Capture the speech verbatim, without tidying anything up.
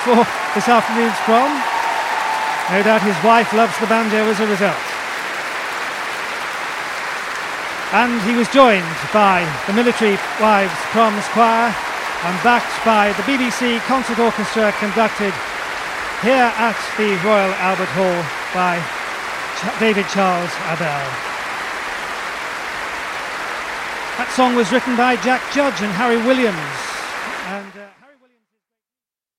for this afternoon's prom. No doubt his wife loves the banjo as a result. And he was joined by the Military Wives Proms Choir and backed by the B B C Concert Orchestra, conducted here at the Royal Albert Hall by Ch- David Charles Abell. That song was written by Jack Judge and Harry Williams. And, uh